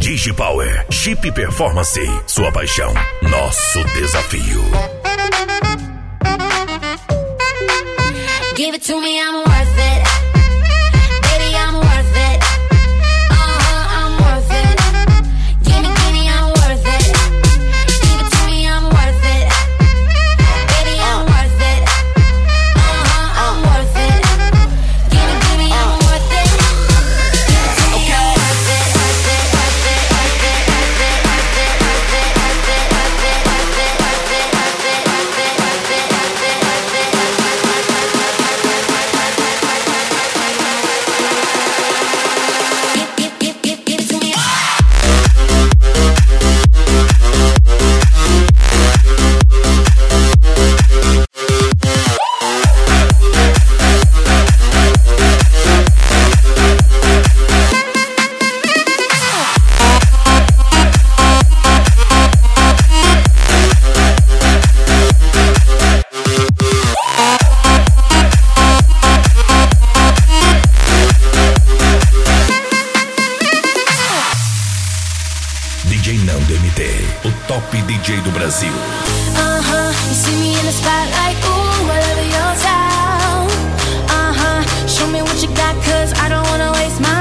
DigiPower, Chip Performance, sua paixão, nosso desafio. Give it to me, I'm worth it. Baby, I'm worth it. I'm worth it. Give me, I'm worth it. Give it to me, I'm worth it. Baby, I'm worth it. I'm worth it. Give me, I'm worth it. Give it to me, I'm worth it. DJ Nando MT, o top DJ do Brasil. You see me in the spotlight, ooh, whatever your style. Show me what you got, cause I don't wanna waste my